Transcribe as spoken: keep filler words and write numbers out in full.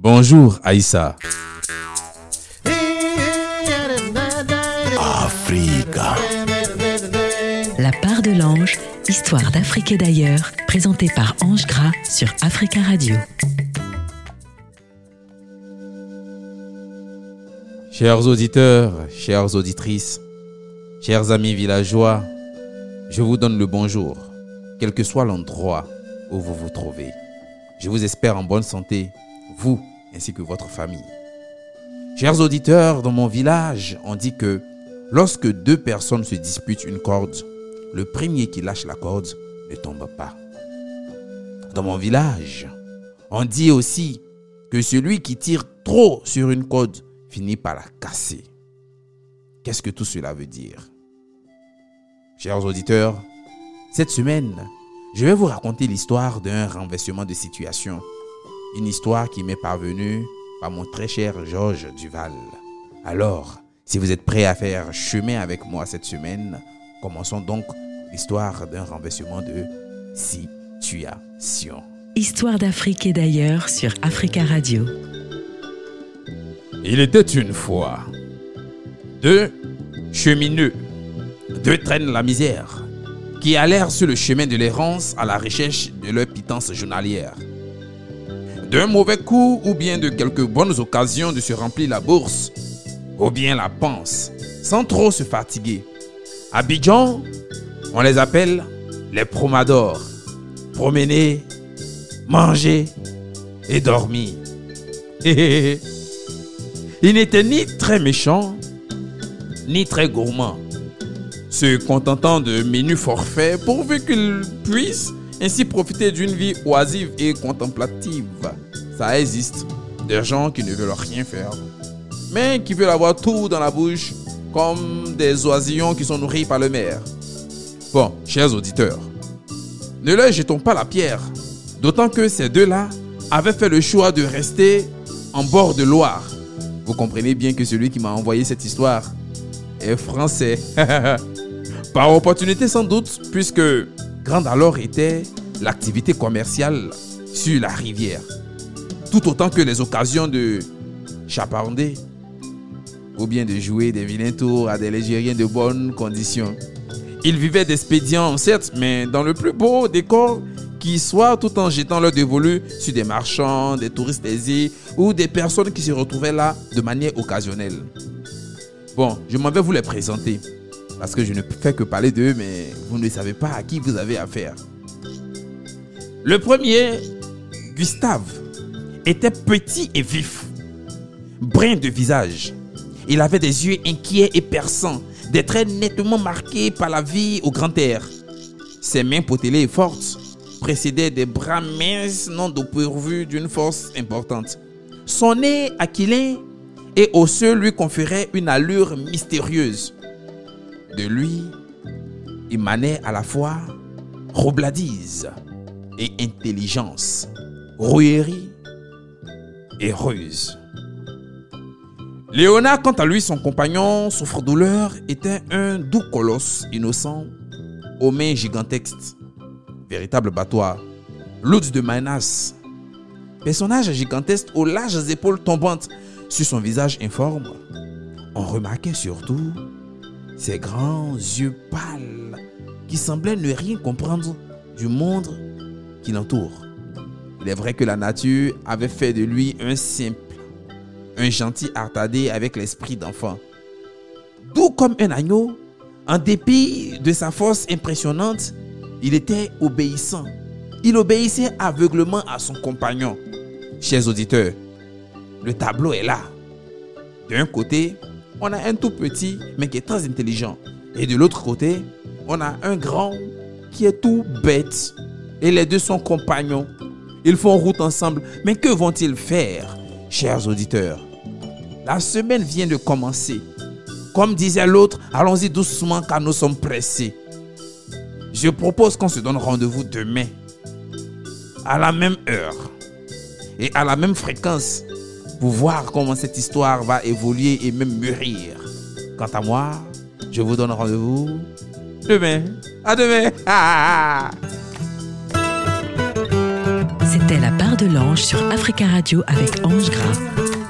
Bonjour Aïssa. Africa. La part de l'ange, histoire d'Afrique et d'ailleurs, présentée par Ange Gras sur Africa Radio. Chers auditeurs, chères auditrices, chers amis villageois, je vous donne le bonjour, quel que soit l'endroit où vous vous trouvez. Je vous espère en bonne santé, vous ainsi que votre famille. Chers auditeurs, dans mon village, on dit que lorsque deux personnes se disputent une corde, le premier qui lâche la corde ne tombe pas. Dans mon village, on dit aussi que celui qui tire trop sur une corde finit par la casser. Qu'est-ce que tout cela veut dire? Chers auditeurs, cette semaine, je vais vous raconter l'histoire d'un renversement de situation. Une histoire qui m'est parvenue par mon très cher Georges Duval. Alors, si vous êtes prêts à faire chemin avec moi cette semaine, commençons donc l'histoire d'un renversement de situation. Histoire d'Afrique et d'ailleurs sur Africa Radio. Il était une fois deux chemineux, deux traînes la misère, qui allèrent sur le chemin de l'errance à la recherche de leur pitance journalière. D'un mauvais coup ou bien de quelques bonnes occasions de se remplir la bourse, ou bien la panse, sans trop se fatiguer. À Abidjan, on les appelle les promenadors. Promener, manger et dormir. Ils n'étaient ni très méchants, ni très gourmands, se contentant de menus forfaits pourvu qu'ils puissent ainsi profiter d'une vie oisive et contemplative. Ça existe, des gens qui ne veulent rien faire, mais qui veulent avoir tout dans la bouche, comme des oisillons qui sont nourris par le maire. Bon, chers auditeurs, ne leur jetons pas la pierre, d'autant que ces deux-là avaient fait le choix de rester en bord de Loire. Vous comprenez bien que celui qui m'a envoyé cette histoire est français. Par opportunité sans doute, puisque grande alors était l'activité commerciale sur la rivière. Tout autant que les occasions de chaparder ou bien de jouer des vilains tours à des légériens de bonnes conditions. Ils vivaient d'expédients, certes, mais dans le plus beau décor qui soit, tout en jetant leur dévolu sur des marchands, des touristes aisés ou des personnes qui se retrouvaient là de manière occasionnelle. Bon, je m'en vais vous les présenter parce que je ne fais que parler d'eux, mais vous ne savez pas à qui vous avez affaire. Le premier, Gustave, était petit et vif, brun de visage. Il avait des yeux inquiets et perçants, des traits nettement marqués par la vie au grand air. Ses mains potelées et fortes précédaient des bras minces non dépourvus d'une force importante. Son nez aquilin et osseux lui conférait une allure mystérieuse. De lui émanait à la fois roubladise et intelligence, rouillerie et ruse. Léonard, quant à lui, son compagnon souffre-douleur, était un doux colosse innocent, aux mains gigantesques, véritable battoir, l'hôte de Manas, personnage gigantesque aux larges épaules tombantes. Sur son visage informe, on remarquait surtout ses grands yeux pâles qui semblaient ne rien comprendre du monde qui l'entoure. Il est vrai que la nature avait fait de lui un simple, un gentil artardé avec l'esprit d'enfant. Doux comme un agneau, en dépit de sa force impressionnante, il était obéissant. Il obéissait aveuglément à son compagnon. Chers auditeurs, le tableau est là. D'un côté, on a un tout petit, mais qui est très intelligent. Et de l'autre côté, on a un grand qui est tout bête. Et les deux sont compagnons. Ils font route ensemble. Mais que vont-ils faire, chers auditeurs? La semaine vient de commencer. Comme disait l'autre, allons-y doucement car nous sommes pressés. Je propose qu'on se donne rendez-vous demain, à la même heure et à la même fréquence, pour voir comment cette histoire va évoluer et même mûrir. Quant à moi, je vous donne rendez-vous demain. À demain. C'était C'était La Part de l'Ange sur Africa Radio avec Ange Gras.